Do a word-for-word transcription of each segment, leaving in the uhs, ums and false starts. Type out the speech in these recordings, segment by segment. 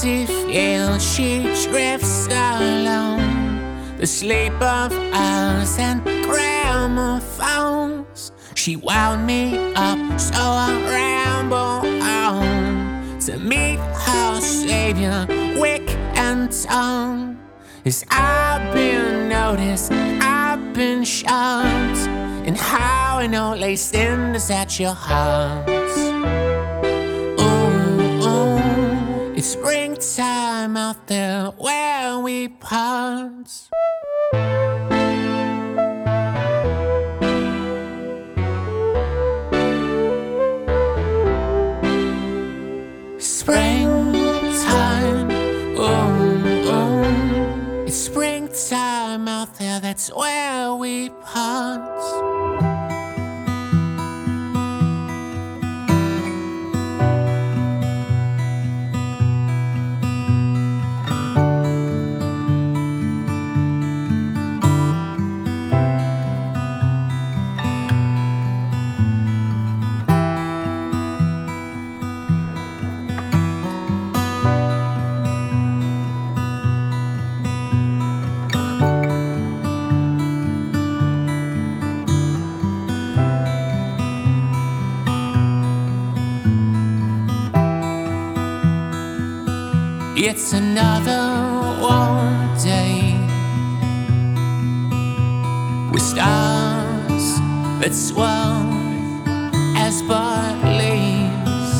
grassy field she drifts alone, the sleep of us and gramophones. She wound me up so I ramble on to meet her savior, wick and tongue. As I've been noticed, I've been shunned, and how I know lay cinders at your hearts. Ooh, ooh, it's springtime out there where we part. Springtime, ooh, ooh, it's springtime out there, that's where we part. It's another warm day with stars that swell as but leaves,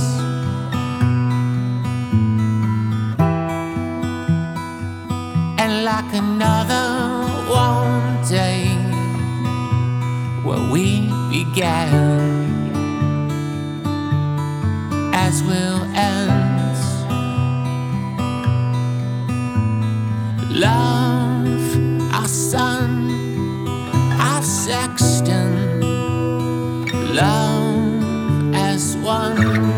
and like another warm day where we began, as we'll end. Love, our sun, our sexton, love as one.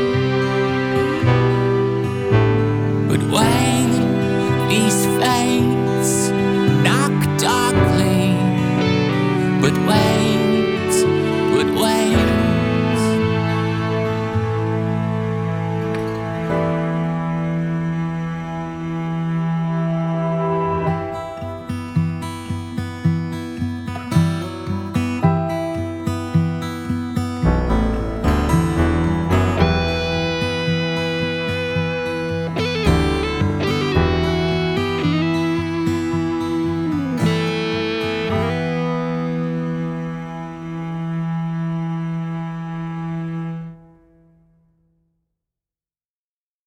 These fades